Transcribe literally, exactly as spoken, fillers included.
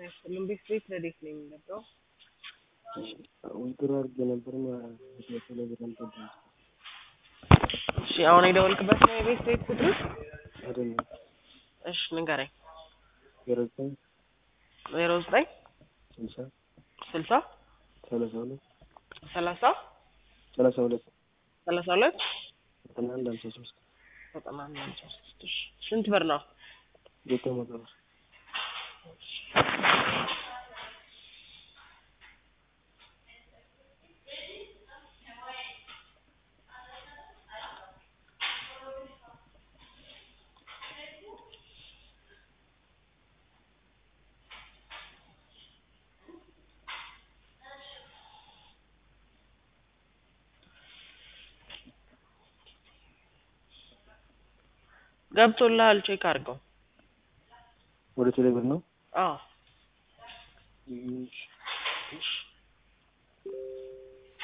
ሁሉም ቤት ቤት ረዴት ነው የሚመጣው ወንድሮ አድርጌ ነበርና ቴሌግራም ተደረገ። እሺ አሁን የደወልክበት ነው የቤት ቤት ቁጥር አይደለም። እሺ ንገረኝ። ዜሮ ዘጠኝ ዜሮ ዘጠኝ ስልሳ ስልሳ ሰላሳ ሁለት ሰላሳ ሰላሳ ሁለት ሰላሳ ሁለት ዘጠና አንድ ሃምሳ ሶስት ዘጠና አንድ ሃምሳ ሶስት እሺ ስንት ብር ነው? ዘጠኝ መቶ ብር። ገብቶልሃል ቼክ አድርገው። ወደ ቴሌብር ነው? አዎ እሺ እሺ